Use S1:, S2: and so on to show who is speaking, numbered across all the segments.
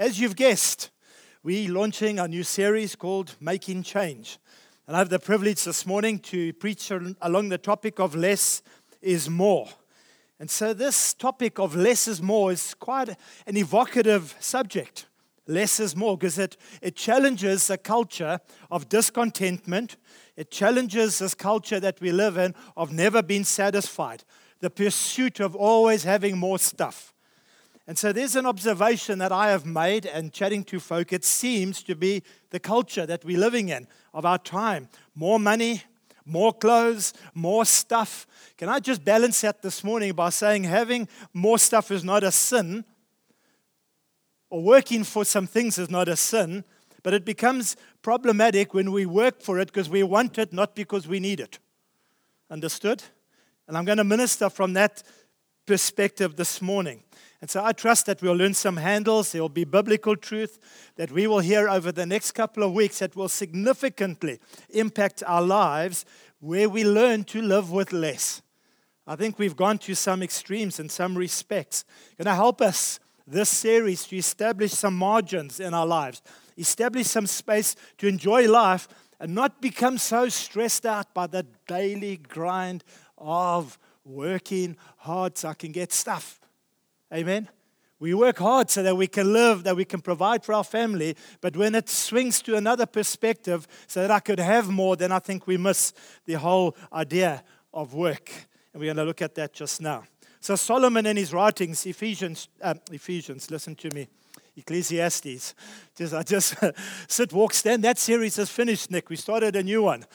S1: As you've guessed, we're launching a new series called Making Change. And I have the privilege this morning to preach along the topic of less is more. And so this topic of less is more is quite an evocative subject. Less is more, because it challenges a culture of discontentment. It challenges this culture that we live in of never being satisfied, the pursuit of always having more stuff. And so there's an observation that I have made, and chatting to folk, it seems to be the culture that we're living in of our time. More money, more clothes, more stuff. Can I just balance that this morning by saying having more stuff is not a sin, or working for some things is not a sin, but it becomes problematic when we work for it because we want it, not because we need it. Understood? And I'm going to minister from that perspective this morning. And so I trust that we'll learn some handles. There will be biblical truth that we will hear over the next couple of weeks that will significantly impact our lives, where we learn to live with less. I think we've gone to some extremes in some respects. Going to help us, this series, to establish some margins in our lives, establish some space to enjoy life and not become so stressed out by the daily grind of working hard so I can get stuff. Amen? We work hard so that we can live, that we can provide for our family, but when it swings to another perspective so that I could have more, then I think we miss the whole idea of work. And we're going to look at that just now. So Solomon in his writings, Ephesians, listen to me, Ecclesiastes. I just sit, walk, stand. That series is finished, Nick. We started a new one.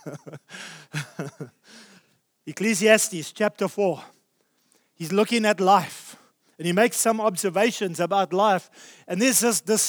S1: Ecclesiastes chapter 4. He's looking at life. And he makes some observations about life. And this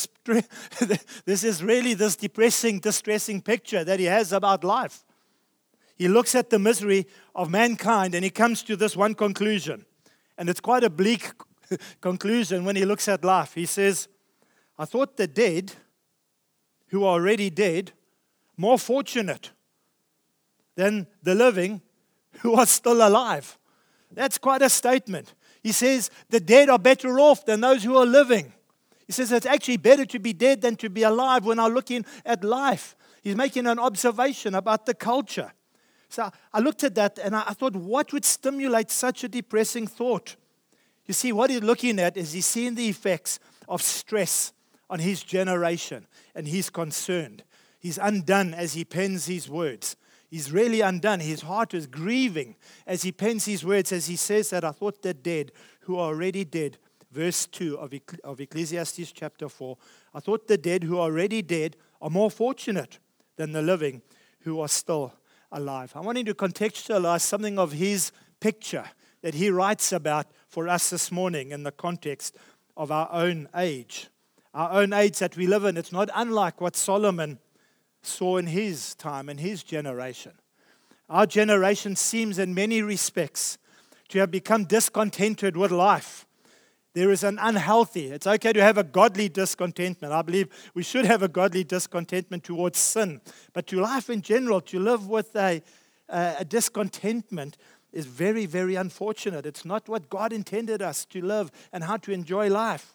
S1: is really this depressing, distressing picture that he has about life. He looks at the misery of mankind and he comes to this one conclusion. And it's quite a bleak conclusion when he looks at life. He says, I thought the dead, who are already dead, more fortunate than the living who are still alive. That's quite a statement. He says the dead are better off than those who are living. He says it's actually better to be dead than to be alive when I'm looking at life. He's making an observation about the culture. So I looked at that and I thought, what would stimulate such a depressing thought? You see, what he's looking at is he's seeing the effects of stress on his generation, and he's concerned. He's undone as he pens these words. He's really undone. His heart is grieving as he pens his words, as he says that I thought the dead who are already dead. Verse 2 of Ecclesiastes chapter 4. I thought the dead who are already dead are more fortunate than the living who are still alive. I wanted to contextualize something of his picture that he writes about for us this morning in the context of our own age. Our own age that we live in, it's not unlike what Solomon saw in his time, in his generation. Our generation seems in many respects to have become discontented with life. There is an unhealthy, it's okay to have a godly discontentment. I believe we should have a godly discontentment towards sin. But to life in general, to live with a discontentment is very, very unfortunate. It's not what God intended us to live and how to enjoy life.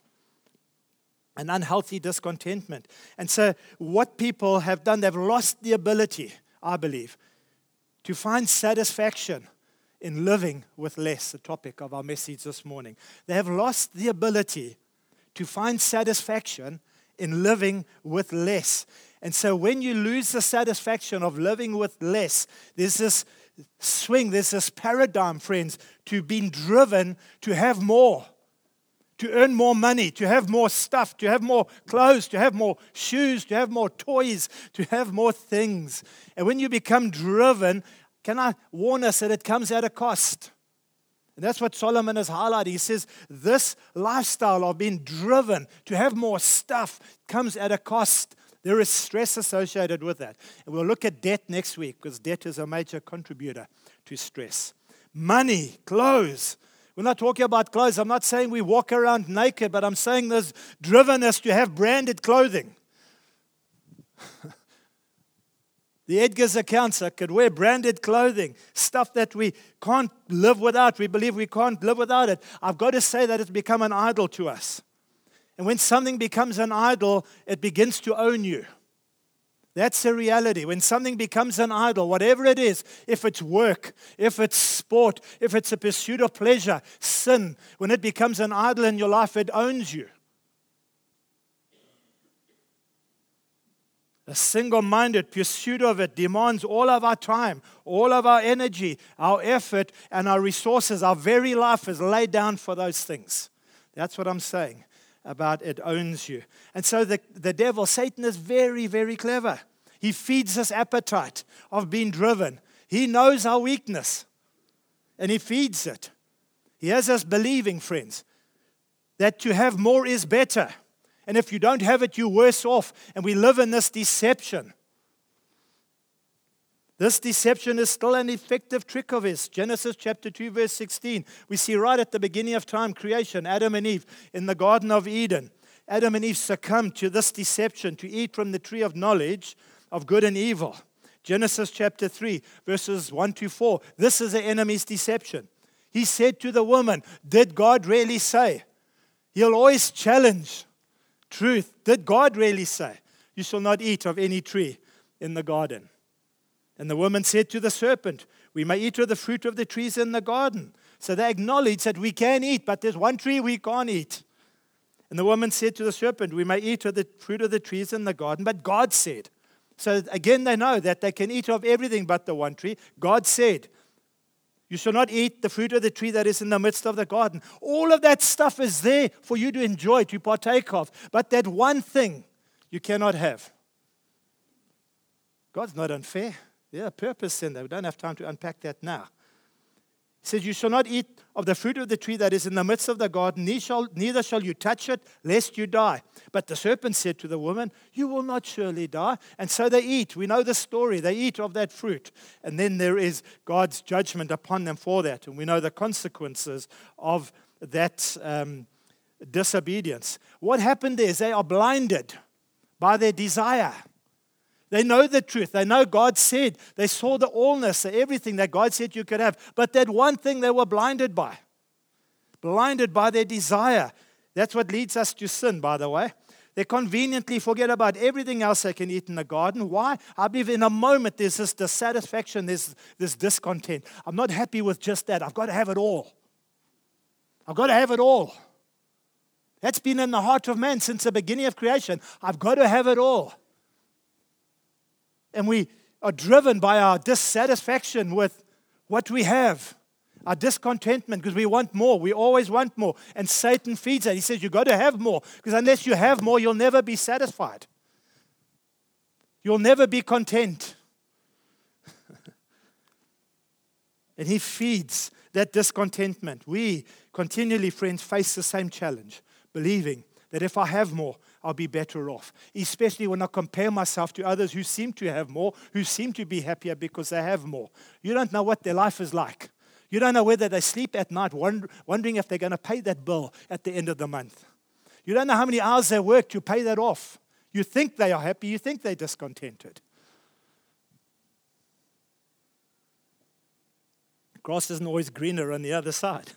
S1: An unhealthy discontentment. And so what people have done, they've lost the ability, I believe, to find satisfaction in living with less, the topic of our message this morning. They have lost the ability to find satisfaction in living with less. And so when you lose the satisfaction of living with less, there's this swing, there's this paradigm, friends, to being driven to have more. To earn more money, to have more stuff, to have more clothes, to have more shoes, to have more toys, to have more things. And when you become driven, can I warn us that it comes at a cost? And that's what Solomon is highlighting. He says this lifestyle of being driven to have more stuff comes at a cost. There is stress associated with that. And we'll look at debt next week because debt is a major contributor to stress. Money, clothes. We're not talking about clothes. I'm not saying we walk around naked, but I'm saying there's drivenness to have branded clothing. The Edgar's accounts could wear branded clothing, stuff that we can't live without. We believe we can't live without it. I've got to say that it's become an idol to us. And when something becomes an idol, it begins to own you. That's the reality. When something becomes an idol, whatever it is, if it's work, if it's sport, if it's a pursuit of pleasure, sin, when it becomes an idol in your life, it owns you. A single-minded pursuit of it demands all of our time, all of our energy, our effort, and our resources. Our very life is laid down for those things. That's what I'm saying about it owns you. And so the devil, Satan, is very, very clever. He feeds this appetite of being driven. He knows our weakness, and he feeds it. He has us believing, friends, that to have more is better. And if you don't have it, you're worse off. And we live in this deception. This deception is still an effective trick of his. Genesis chapter 2, verse 16. We see right at the beginning of time, creation, Adam and Eve in the Garden of Eden. Adam and Eve succumbed to this deception to eat from the tree of knowledge of good and evil. Genesis chapter 3, verses 1 to 4. This is the enemy's deception. He said to the woman, did God really say? He'll always challenge truth. Did God really say, you shall not eat of any tree in the garden? And the woman said to the serpent, we may eat of the fruit of the trees in the garden. So they acknowledge that we can eat, but there's one tree we can't eat. And the woman said to the serpent, we may eat of the fruit of the trees in the garden, but God said. So again, they know that they can eat of everything but the one tree. God said, you shall not eat the fruit of the tree that is in the midst of the garden. All of that stuff is there for you to enjoy, to partake of. But that one thing you cannot have. God's not unfair. There's a purpose in that. We don't have time to unpack that now. He says, you shall not eat of the fruit of the tree that is in the midst of the garden, neither shall you touch it, lest you die. But the serpent said to the woman, you will not surely die. And so they eat. We know the story. They eat of that fruit. And then there is God's judgment upon them for that. And we know the consequences of that disobedience. What happened there is they are blinded by their desire. They know the truth. They know God said. They saw the allness, everything that God said you could have. But that one thing they were blinded by. Blinded by their desire. That's what leads us to sin, by the way. They conveniently forget about everything else they can eat in the garden. Why? I believe in a moment there's this dissatisfaction, there's this discontent. I'm not happy with just that. I've got to have it all. I've got to have it all. That's been in the heart of man since the beginning of creation. I've got to have it all. And we are driven by our dissatisfaction with what we have, our discontentment, because we want more. We always want more. And Satan feeds that. He says, you've got to have more, because unless you have more, you'll never be satisfied. You'll never be content. And he feeds that discontentment. We continually, friends, face the same challenge, believing that if I have more, I'll be better off. Especially when I compare myself to others who seem to have more, who seem to be happier because they have more. You don't know what their life is like. You don't know whether they sleep at night wondering if they're going to pay that bill at the end of the month. You don't know how many hours they work to pay that off. You think they are happy. You think they're discontented. Grass isn't always greener on the other side.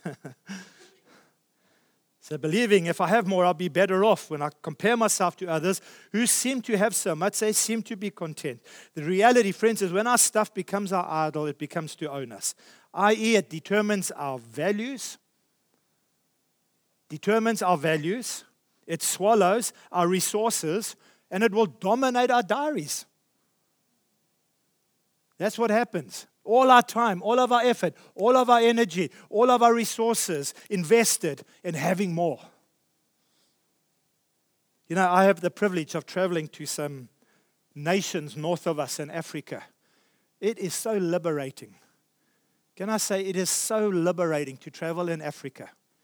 S1: So believing if I have more, I'll be better off. When I compare myself to others who seem to have so much, they seem to be content. The reality, friends, is when our stuff becomes our idol, it becomes to own us. I.e., it determines our values. It swallows our resources, and it will dominate our diaries. That's what happens. All our time, all of our effort, all of our energy, all of our resources invested in having more. You know, I have the privilege of traveling to some nations north of us in Africa. It is so liberating. Can I say it is so liberating to travel in Africa?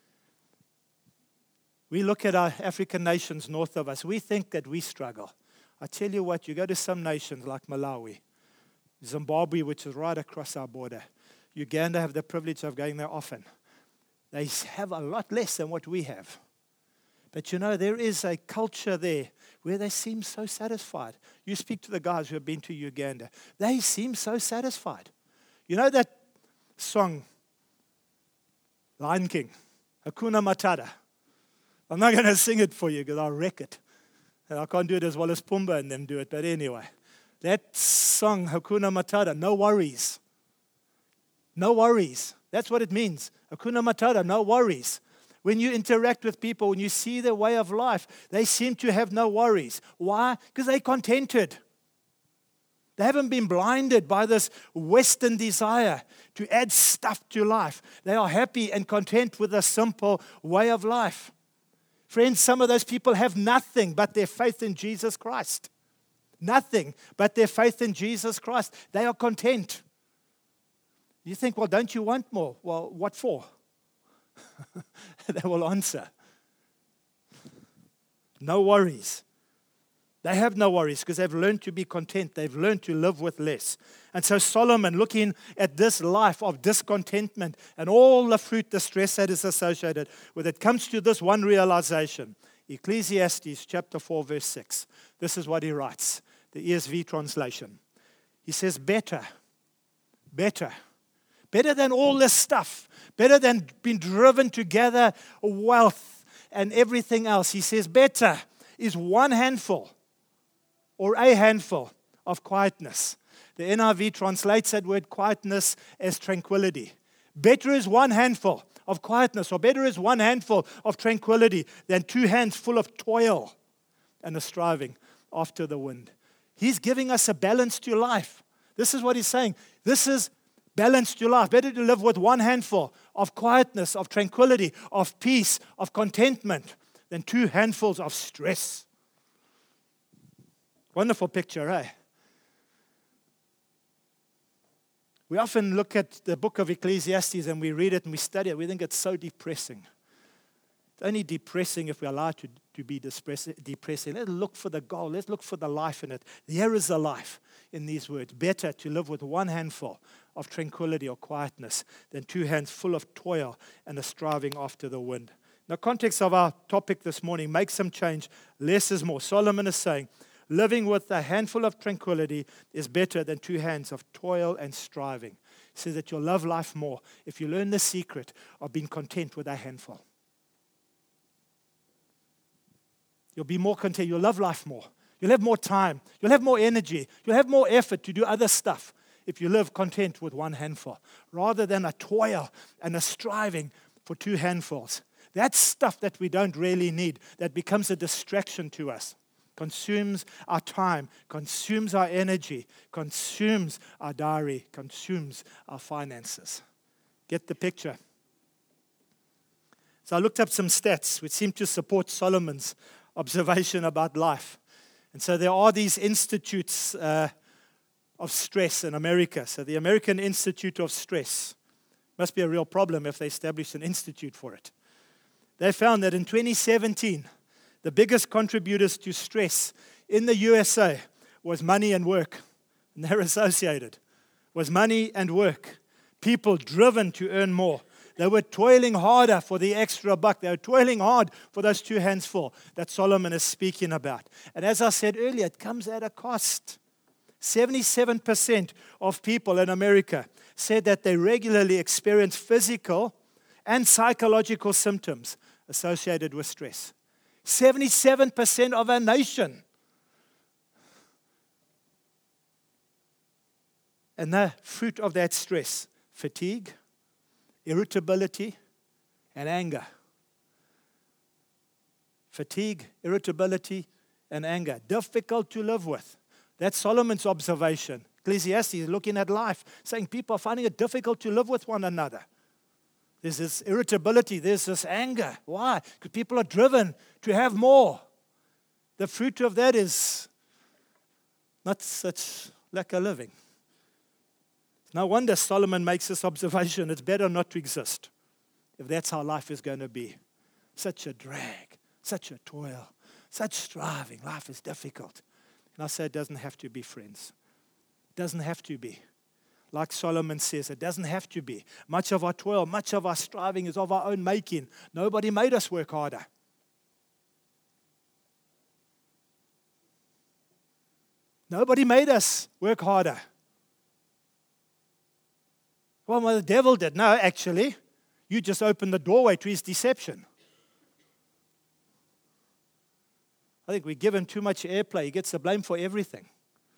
S1: We look at our African nations north of us. We think that we struggle. I tell you what, you go to some nations like Malawi, Zimbabwe, which is right across our border. Uganda, have the privilege of going there often. They have a lot less than what we have. But you know, there is a culture there where they seem so satisfied. You speak to the guys who have been to Uganda. They seem so satisfied. You know that song, Lion King, Hakuna Matata. I'm not going to sing it for you because I'll wreck it. And I can't do it as well as Pumbaa and them do it. But anyway, that song, Hakuna Matata, no worries. No worries. That's what it means. Hakuna Matata, no worries. When you interact with people, when you see their way of life, they seem to have no worries. Why? Because they're contented. They haven't been blinded by this Western desire to add stuff to life. They are happy and content with a simple way of life. Friends, some of those people have nothing but their faith in Jesus Christ. Nothing but their faith in Jesus Christ. They are content. You think, well, don't you want more? Well, what for? They will answer. No worries. They have no worries because they've learned to be content. They've learned to live with less. And so Solomon, looking at this life of discontentment and all the fruit, the stress that is associated with it, comes to this one realization. Ecclesiastes chapter 4, verse 6. This is what he writes, the ESV translation. He says, better than all this stuff, better than being driven to gather wealth and everything else. He says, better is one handful or a handful of quietness. The NIV translates that word quietness as tranquility. Better is one handful of quietness, or better is one handful of tranquility than two hands full of toil and a striving after the wind. He's giving us a balance to life. This is what he's saying. This is balance to life. Better to live with one handful of quietness, of tranquility, of peace, of contentment than two handfuls of stress. Wonderful picture, eh? We often look at the book of Ecclesiastes and we read it and we study it. We think it's so depressing. It's only depressing if we allow it to be depressing. Let's look for the goal. Let's look for the life in it. There is a life in these words. Better to live with one handful of tranquility or quietness than two hands full of toil and a striving after the wind. In the context of our topic this morning, make some change. Less is more. Solomon is saying, living with a handful of tranquility is better than two hands of toil and striving. He says that you'll love life more if you learn the secret of being content with a handful. You'll be more content. You'll love life more. You'll have more time. You'll have more energy. You'll have more effort to do other stuff if you live content with one handful, rather than a toil and a striving for two handfuls. That's stuff that we don't really need, that becomes a distraction to us. Consumes our time, consumes our energy, consumes our diary, consumes our finances. Get the picture? So I looked up some stats which seem to support Solomon's observation about life. And so there are these institutes of stress in America. So the American Institute of Stress must be a real problem if they establish an institute for it. They found that in 2017, the biggest contributors to stress in the USA was money and work. And they're associated. Was money and work. People driven to earn more. They were toiling harder for the extra buck. They were toiling hard for those two hands full that Solomon is speaking about. And as I said earlier, it comes at a cost. 77% of people in America said that they regularly experience physical and psychological symptoms associated with stress. 77% of our nation. And the fruit of that stress, fatigue, irritability, and anger. Fatigue, irritability, and anger. Difficult to live with. That's Solomon's observation. Ecclesiastes is looking at life, saying people are finding it difficult to live with one another. There's this irritability, there's this anger. Why? Because people are driven to have more. The fruit of that is not such lack of living. No wonder Solomon makes this observation. It's better not to exist if that's how life is going to be. Such a drag, such a toil, such striving. Life is difficult. And I say it doesn't have to be, friends. It doesn't have to be. Like Solomon says, it doesn't have to be. Much of our toil, much of our striving is of our own making. Nobody made us work harder. Nobody made us work harder. Well, the devil did. No, actually, you just opened the doorway to his deception. I think we give him too much airplay. He gets the blame for everything.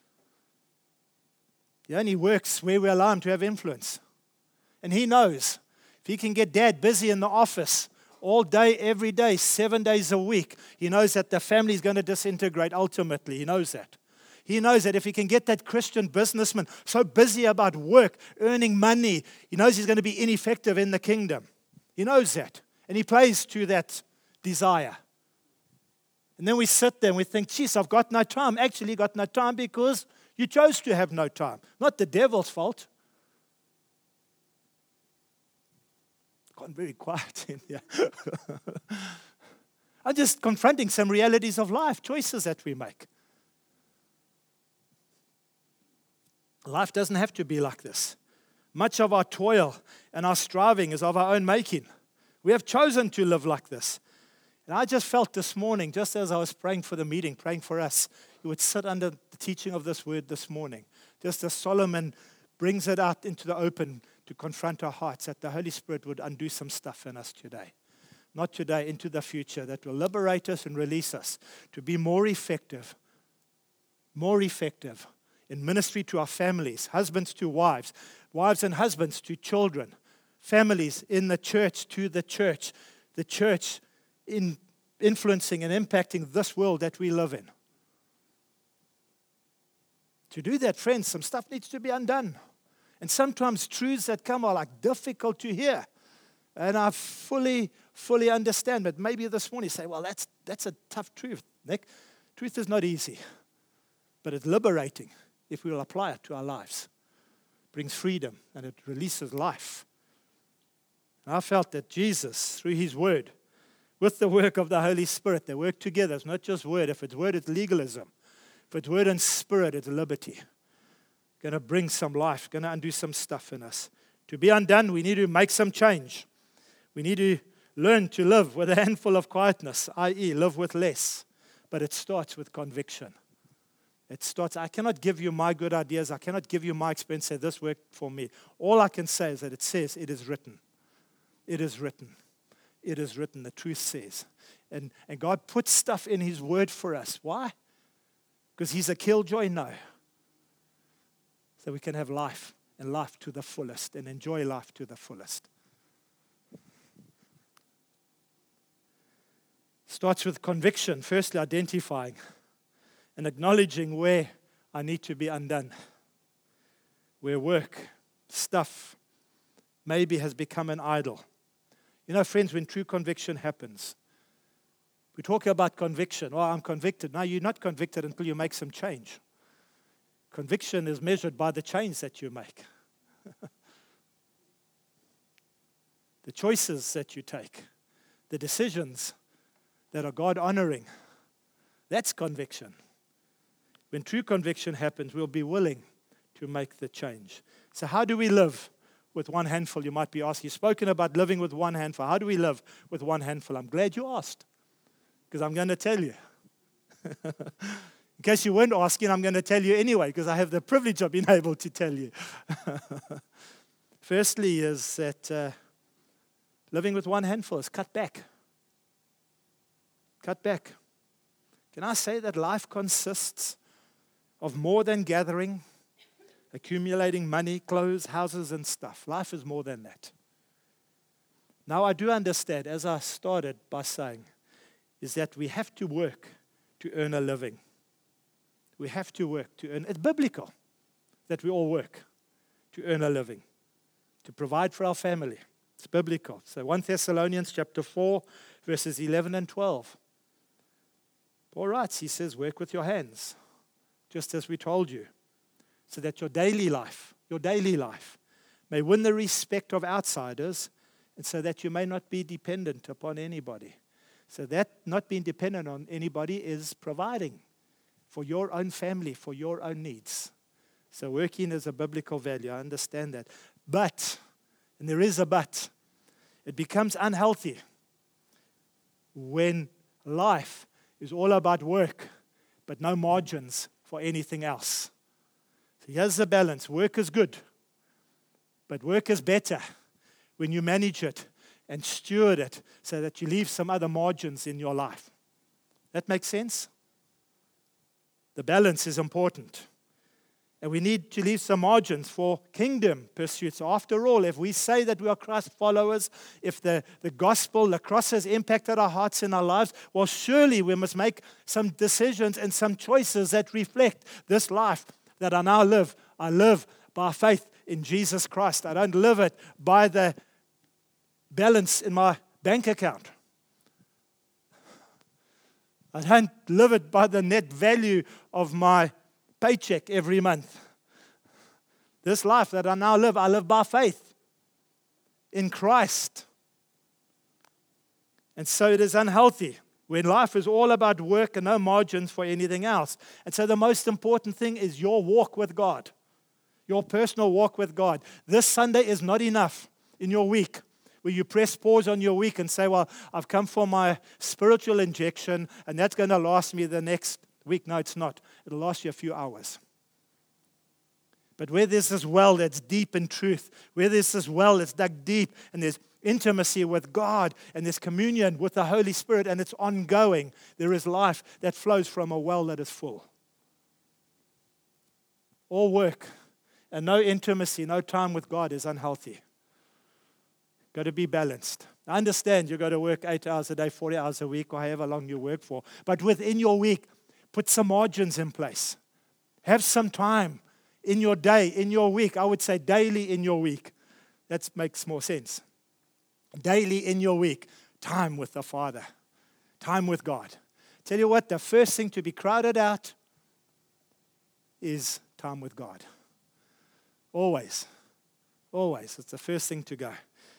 S1: He only works where we allow him to have influence. And he knows if he can get dad busy in the office all day, every day, 7 days a week, he knows that the family is going to disintegrate ultimately. He knows that. He knows that if he can get that Christian businessman so busy about work, earning money, he knows he's going to be ineffective in the kingdom. He knows that. And he plays to that desire. And then we sit there and we think, geez, I've got no time. Actually, got no time because you chose to have no time. Not the devil's fault. Gone very quiet in here. I'm just confronting some realities of life, choices that we make. Life doesn't have to be like this. Much of our toil and our striving is of our own making. We have chosen to live like this. And I just felt this morning, just as I was praying for the meeting, praying for us, you would sit under the teaching of this word this morning. Just as Solomon brings it out into the open to confront our hearts, that the Holy Spirit would undo some stuff in us today. Not today, into the future, that will liberate us and release us to be more effective in ministry to our families, husbands to wives, wives and husbands to children, families in the church to the church in influencing and impacting this world that we live in. To do that, friends, some stuff needs to be undone. And sometimes truths that come are like difficult to hear. And I fully understand. But maybe this morning you say, well, that's a tough truth, Nick. Truth is not easy. But it's liberating if we will apply it to our lives. It brings freedom and it releases life. And I felt that Jesus, through his word, with the work of the Holy Spirit, they work together. It's not just word. If it's word, it's legalism. If it's word and spirit, it's liberty. Going to bring some life, going to undo some stuff in us. To be undone, we need to make some change. We need to learn to live with a handful of quietness, i.e., live with less. But it starts with conviction. I cannot give you my good ideas. I cannot give you my experience, say this worked for me. All I can say is that it says, it is written. It is written. It is written. The truth says. And God puts stuff in his word for us. Why? Because he's a killjoy? No. So we can have life, and life to the fullest, and enjoy life to the fullest. Starts with conviction. Firstly, identifying and acknowledging where I need to be undone. Where work, stuff, maybe has become an idol. You know, friends, when true conviction happens, we talk about conviction. Oh, I'm convicted. No, you're not convicted until you make some change. Conviction is measured by the change that you make. The choices that you take. The decisions that are God-honoring. That's conviction. When true conviction happens, we'll be willing to make the change. So how do we live with one handful? You might be asking. You've spoken about living with one handful. How do we live with one handful? I'm glad you asked, because I'm going to tell you. In case you weren't asking, I'm going to tell you anyway, because I have the privilege of being able to tell you. Firstly is that living with one handful is cut back. Cut back. Can I say that life consists of more than gathering, accumulating money, clothes, houses, and stuff? Life is more than that. Now, I do understand, as I started by saying, is that we have to work to earn a living. We have to work to earn. It's biblical that we all work to earn a living, to provide for our family. It's biblical. So 1 Thessalonians chapter 4, verses 11 and 12. Paul writes, he says, work with your hands, just as we told you, so that your daily life may win the respect of outsiders, and so that you may not be dependent upon anybody. So that not being dependent on anybody is providing for your own family, for your own needs. So working is a biblical value. I understand that. But, and there is a but, it becomes unhealthy when life is all about work, but no margins for anything else. So here's the balance. Work is good, but work is better when you manage it and steward it so that you leave some other margins in your life. That makes sense? The balance is important. And we need to leave some margins for kingdom pursuits. After all, if we say that we are Christ followers, if the gospel, the cross has impacted our hearts and our lives, well, surely we must make some decisions and some choices that reflect this life that I now live. I live by faith in Jesus Christ. I don't live it by the balance in my bank account. I don't live it by the net value of my paycheck every month. This life that I now live, I live by faith in Christ. And so it is unhealthy when life is all about work and no margins for anything else. And so the most important thing is your walk with God, your personal walk with God. This Sunday is not enough in your week where you press pause on your week and say, well, I've come for my spiritual injection and that's going to last me the next week. No, it's not. It'll last you a few hours. But where there's this well that's deep in truth, where there's this well that's dug deep and there's intimacy with God and there's communion with the Holy Spirit and it's ongoing, there is life that flows from a well that is full. All work and no intimacy, no time with God is unhealthy. Got to be balanced. I understand you've got to work 8 hours a day, 40 hours a week, or however long you work for. But within your week, put some margins in place. Have some time in your day, in your week. I would say daily in your week. That makes more sense. Daily in your week, time with the Father, time with God. Tell you what, the first thing to be crowded out is time with God. Always. Always. It's the first thing to go.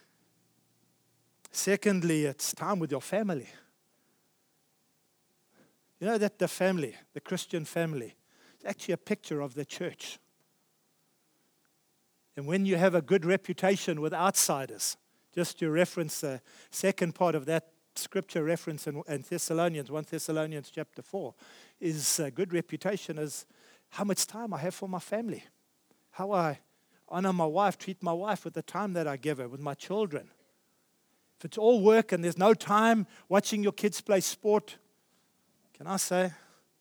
S1: Secondly, it's time with your family. You know that the family, the Christian family, is actually a picture of the church. And when you have a good reputation with outsiders, just to reference the second part of that scripture reference in Thessalonians, 1 Thessalonians chapter 4, is a good reputation is how much time I have for my family, how I honor my wife, treat my wife with the time that I give her, with my children. If it's all work and there's no time watching your kids play sport, can I say,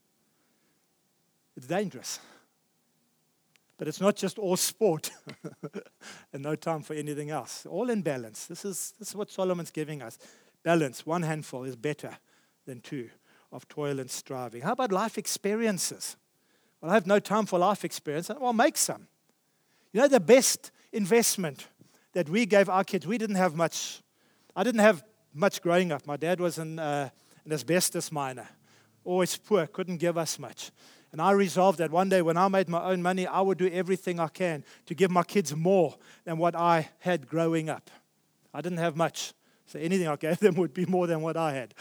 S1: it's dangerous. But it's not just all sport and no time for anything else. All in balance. This is what Solomon's giving us. Balance, one handful is better than two of toil and striving. How about life experiences? Well, I have no time for life experience. Well, make some. You know, the best investment that we gave our kids, we didn't have much. I didn't have much growing up. My dad was an asbestos miner, always poor, couldn't give us much. And I resolved that one day when I made my own money, I would do everything I can to give my kids more than what I had growing up. I didn't have much, so anything I gave them would be more than what I had.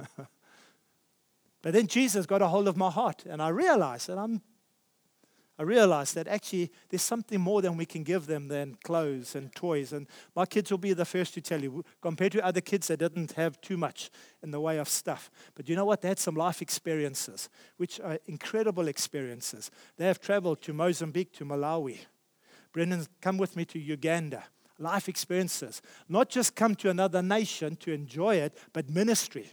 S1: But then Jesus got a hold of my heart, and I realized that actually there's something more than we can give them than clothes and toys. And my kids will be the first to tell you, compared to other kids that didn't have too much in the way of stuff. But you know what? They had some life experiences, which are incredible experiences. They have traveled to Mozambique, to Malawi. Brendan, come with me to Uganda. Life experiences. Not just come to another nation to enjoy it, but ministry.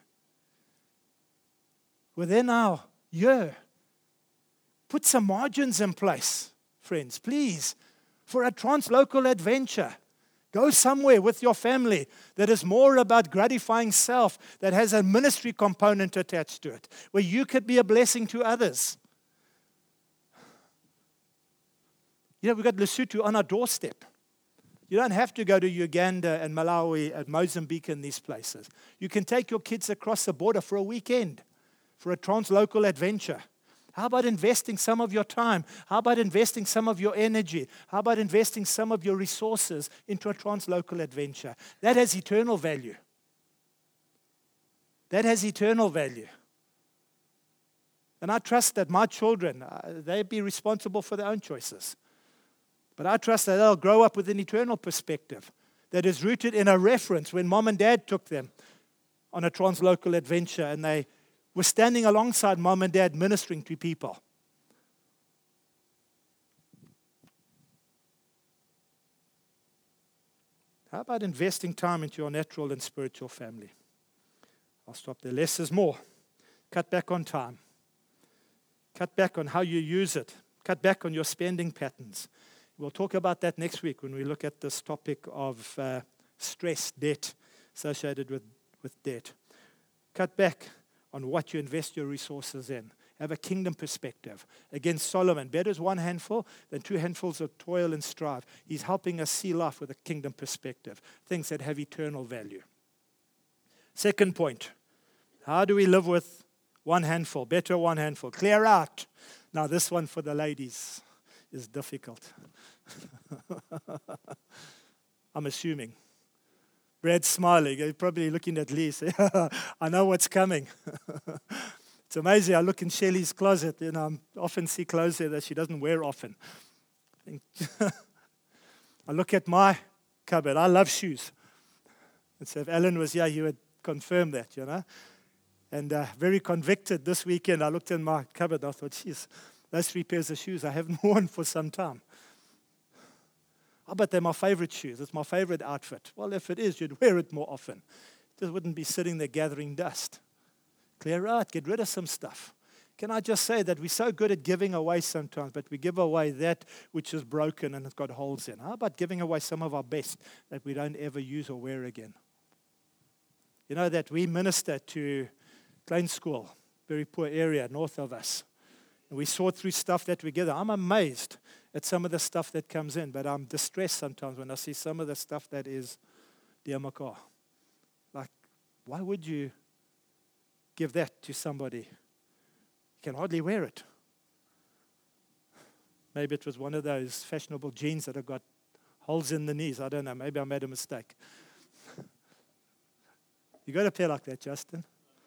S1: Within our year, put some margins in place, friends, please, for a translocal adventure. Go somewhere with your family that is more about gratifying self, that has a ministry component attached to it, where you could be a blessing to others. You know, we've got Lesotho on our doorstep. You don't have to go to Uganda and Malawi and Mozambique and these places. You can take your kids across the border for a weekend, for a translocal adventure. How about investing some of your time? How about investing some of your energy? How about investing some of your resources into a translocal adventure? That has eternal value. That has eternal value. And I trust that my children, they'll be responsible for their own choices. But I trust that they'll grow up with an eternal perspective that is rooted in a reference when mom and dad took them on a translocal adventure and they were standing alongside mom and dad ministering to people. How about investing time into your natural and spiritual family? I'll stop there. Less is more. Cut back on time. Cut back on how you use it. Cut back on your spending patterns. We'll talk about that next week when we look at this topic of stress, debt, associated with debt. Cut back on what you invest your resources in. Have a kingdom perspective. Again, Solomon, better is one handful than two handfuls of toil and strive. He's helping us see life with a kingdom perspective, things that have eternal value. Second point, how do we live with one handful? Better one handful. Clear out. Now, this one for the ladies is difficult. I'm assuming. Brad's smiling. He's probably looking at Lee. I know what's coming. It's amazing. I look in Shelley's closet, and I often see clothes there that she doesn't wear often. I look at my cupboard. I love shoes. And so if Alan was here, he would confirm that, And very convicted this weekend, I looked in my cupboard and I thought, geez, those 3 pairs of shoes I haven't worn for some time. But they're my favorite shoes. It's my favorite outfit. Well, if it is, you'd wear it more often. It just wouldn't be sitting there gathering dust. Clear out. Get rid of some stuff. Can I just say that we're so good at giving away sometimes, but we give away that which is broken and it's got holes in. How about giving away some of our best that we don't ever use or wear again? You know that we minister to Klein School, very poor area north of us. And we sort through stuff that we gather. I'm amazed at some of the stuff that comes in, but I'm distressed sometimes when I see some of the stuff that is dear Makar. Like, why would you give that to somebody? You can hardly wear it. Maybe it was one of those fashionable jeans that have got holes in the knees. I don't know. Maybe I made a mistake. You got a pair like that, Justin?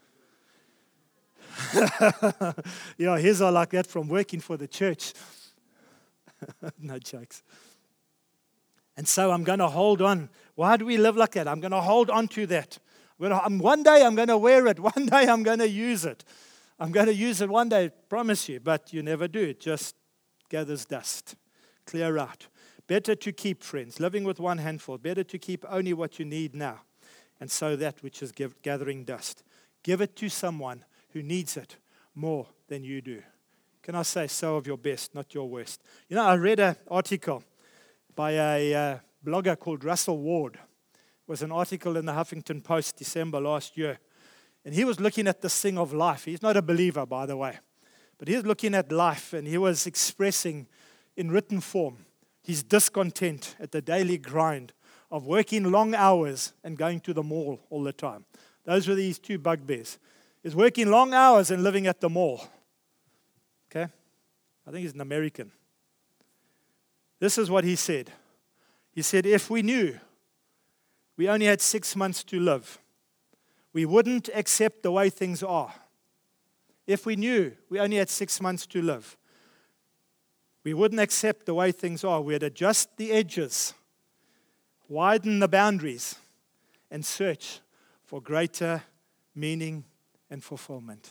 S1: Yeah, his are like that from working for the church. No jokes. And so I'm going to hold on. Why do we live like that? I'm going to hold on to that. One day I'm going to wear it. One day I'm going to use it. I'm going to use it one day, promise you. But you never do. It just gathers dust. Clear out. Better to keep, friends, living with one handful. Better to keep only what you need now. And sow that which is gathering dust. Give it to someone who needs it more than you do. Can I say, sow of your best, not your worst? I read an article by a blogger called Russell Ward. It was an article in the Huffington Post, December last year. And he was looking at this thing of life. He's not a believer, by the way. But he was looking at life, and he was expressing in written form his discontent at the daily grind of working long hours and going to the mall all the time. Those were these 2 bugbears. Is working long hours and living at the mall. Okay? I think he's an American. This is what he said. He said, if we knew we only had 6 months to live, we wouldn't accept the way things are. If we knew we only had 6 months to live, we wouldn't accept the way things are. We'd adjust the edges, widen the boundaries, and search for greater meaning and fulfillment.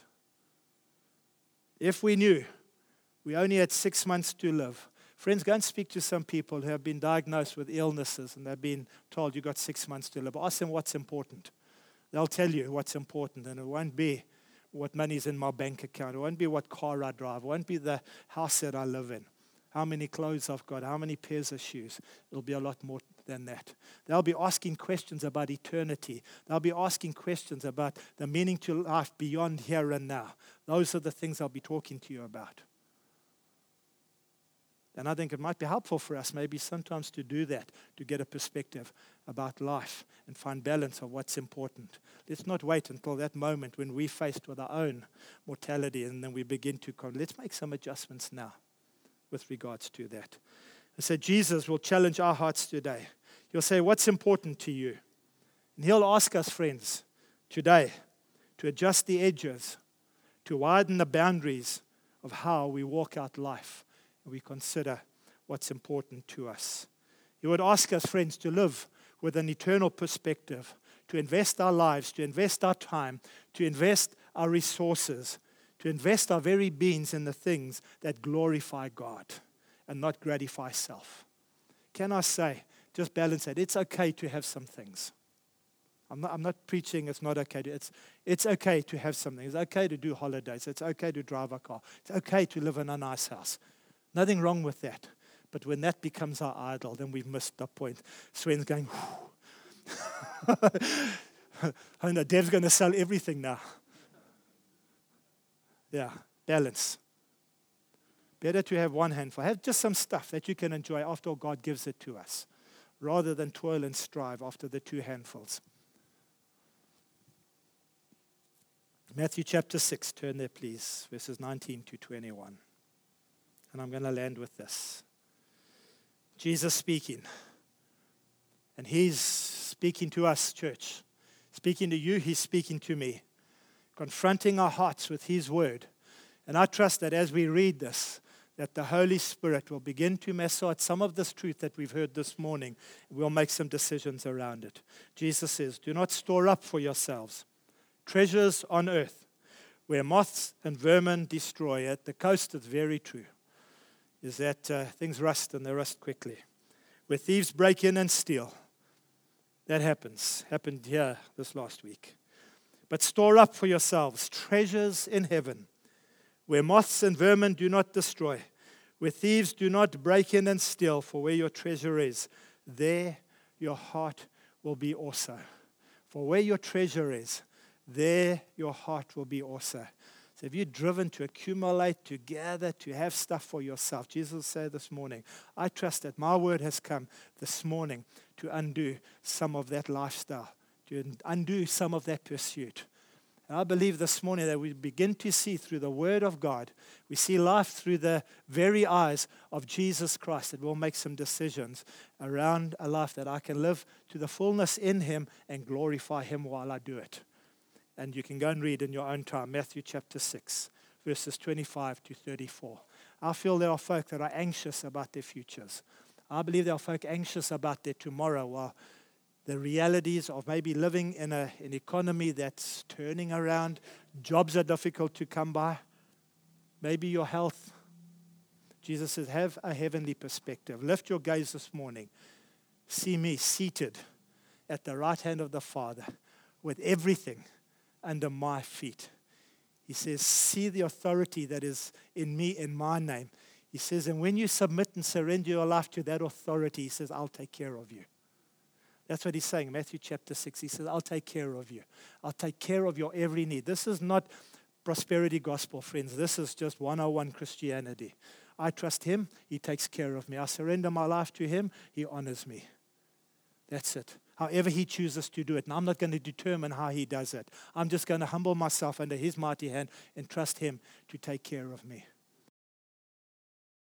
S1: If we knew we only had 6 months to live, friends, go and speak to some people who have been diagnosed with illnesses and they've been told you've got 6 months to live. Ask them what's important. They'll tell you what's important, and it won't be what money's in my bank account. It won't be what car I drive. It won't be the house that I live in, how many clothes I've got, how many pairs of shoes. It'll be a lot more than that. They'll be asking questions about eternity. They'll be asking questions about the meaning to life beyond here and now. Those are the things I'll be talking to you about. And I think it might be helpful for us maybe sometimes to do that, to get a perspective about life and find balance of what's important. Let's not wait until that moment when we're faced with our own mortality and then we begin to let's make some adjustments now with regards to that. I said Jesus will challenge our hearts today. He'll say, what's important to you? And he'll ask us, friends, today to adjust the edges, to widen the boundaries of how we walk out life and we consider what's important to us. He would ask us, friends, to live with an eternal perspective, to invest our lives, to invest our time, to invest our resources, to invest our very beings in the things that glorify God and not gratify self. Can I say, just balance that. It's okay to have some things. I'm not preaching it's not okay. It's okay to have something. It's okay to do holidays. It's okay to drive a car. It's okay to live in a nice house. Nothing wrong with that. But when that becomes our idol, then we've missed the point. Sven's going, I know, Dev's going to sell everything now. Yeah, balance. Better to have one handful. Have just some stuff that you can enjoy after all God gives it to us, rather than toil and strive after the two handfuls. Matthew chapter 6, turn there please, verses 19 to 21. And I'm going to land with this. Jesus speaking. And he's speaking to us, church. Speaking to you, he's speaking to me. Confronting our hearts with his word. And I trust that as we read this, that the Holy Spirit will begin to massage some of this truth that we've heard this morning. We'll make some decisions around it. Jesus says, do not store up for yourselves treasures on earth, where moths and vermin destroy it. The coast is very true, is that things rust and they rust quickly. Where thieves break in and steal. That happened here this last week. But store up for yourselves treasures in heaven, where moths and vermin do not destroy, where thieves do not break in and steal, for where your treasure is, there your heart will be also. For where your treasure is, there your heart will be also. So if you're driven to accumulate, to gather, to have stuff for yourself, Jesus said this morning, I trust that my word has come this morning to undo some of that lifestyle, to undo some of that pursuit. And I believe this morning that we begin to see through the word of God, we see life through the very eyes of Jesus Christ, that we'll make some decisions around a life that I can live to the fullness in him and glorify him while I do it. And you can go and read in your own time, Matthew chapter 6, verses 25 to 34. I feel there are folk that are anxious about their futures. I believe there are folk anxious about their tomorrow, while the realities of maybe living in an economy that's turning around, jobs are difficult to come by, maybe your health. Jesus says, have a heavenly perspective. Lift your gaze this morning. See me seated at the right hand of the Father with everything under my feet. He says, see the authority that is in me, in my name. He says, and when you submit and surrender your life to that authority, he says, I'll take care of you. That's what he's saying, Matthew chapter 6. He says, I'll take care of you. I'll take care of your every need. This is not prosperity gospel, friends. This is just 101 Christianity. I trust him. He takes care of me. I surrender my life to him. He honors me. That's it. However he chooses to do it. And I'm not going to determine how he does it. I'm just going to humble myself under his mighty hand and trust him to take care of me.